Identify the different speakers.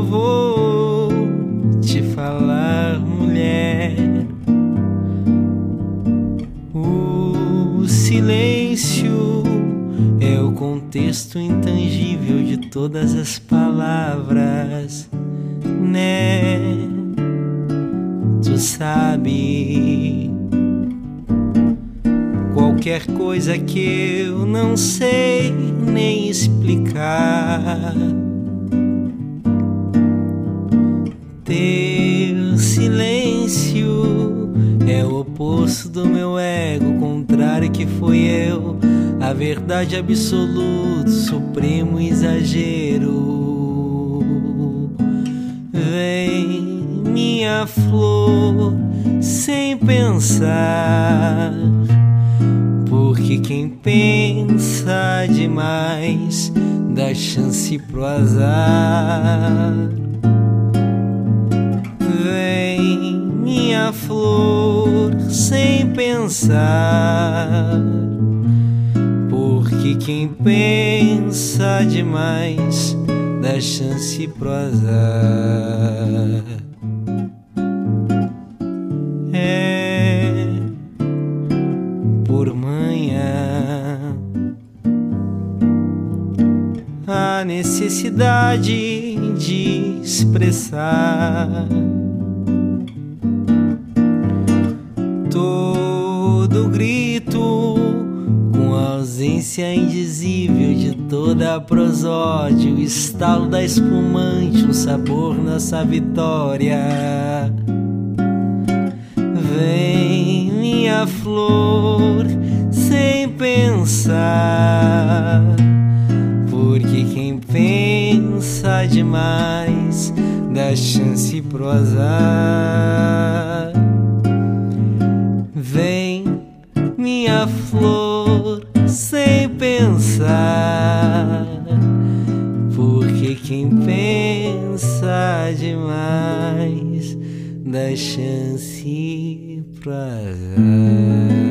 Speaker 1: eu vou te falar, mulher. O silêncio é o contexto intangível de todas as palavras, né? Tu sabe, qualquer coisa que eu não sei nem explicar, teu silêncio é o oposto do meu ego, contrário que fui eu, a verdade absoluta, supremo exagero. Vem, minha flor, sem pensar, porque quem pensa demais dá chance pro azar. Vem, minha flor, sem pensar, porque quem pensa demais dá chance pro azar. É por manhã a necessidade de expressar todo grito, com a ausência indizível de toda a prosódia, o estalo da espumante, um sabor nossa vitória. Vem, minha flor, sem pensar, porque quem pensa demais dá chance pro azar. Vem, minha flor, sem pensar, porque quem pensa demais dá chance pro azar.